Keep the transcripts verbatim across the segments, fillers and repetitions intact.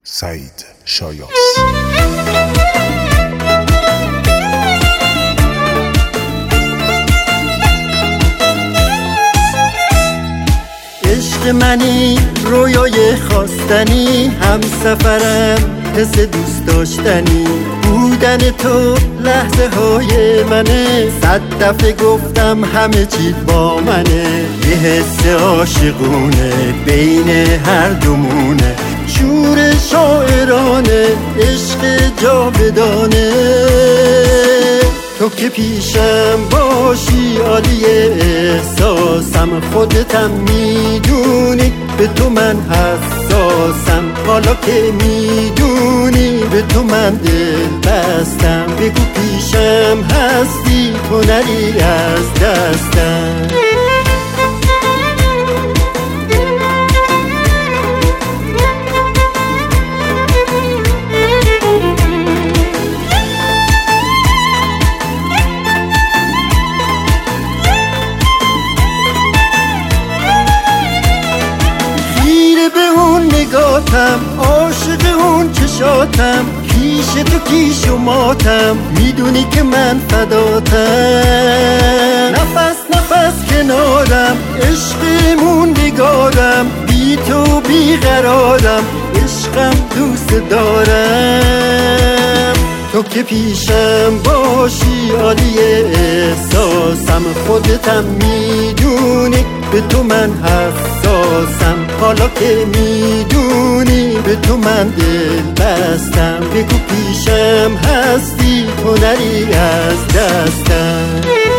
سعید شایان. عشق منی رویای خواستنی، هم سفرم حس دوست داشتنی، بودن تو لحظه های منه، صد دفعه گفتم همه چی با منه، یه حس عاشقونه بین هر دومونه، شور شاعرانه عشق جاودانه، تو که پیشم باشی عالی احساسم، خودتم میدونی به تو من حساسم، حالا که میدونی به تو من دل بستم، بگو پیشم هستی تو نری از دستم. نگاتم عاشق اون چشاتم، کیش تو کیش و ماتم، میدونی که من فداتم، نفس نفس کنارم عشقمون نگارم، بی تو بی قرارم عشقم دوست دارم، تو که پیشم باشی عالی احساسم، خودتم میدونی به تو من حساسم، حالا که میدونی به تو من دل بستم، بگو پیشم هستی تو نری از دستم.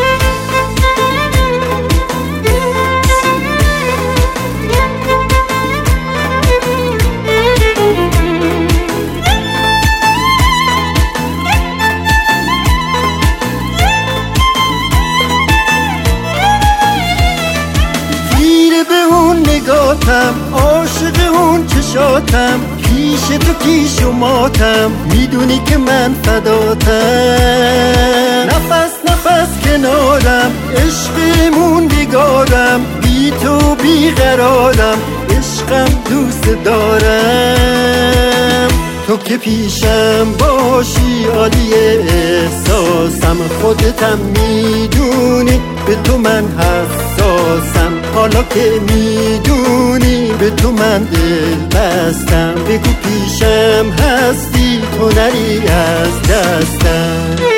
نگاتم عاشق اون چشاتم، کیش تو کیش و ماتم، میدونی که من فداتم، نفس نفس کنارم عشقمون نگارم، بی تو بی قرارم عشقم دوست دارم، تو که پیشم باشی عالی احساسم، خودتم میدونی به تو من حساسم، حالا که میدونی به تو من دل بستم، بگو پیشم هستی تو نری از دستم.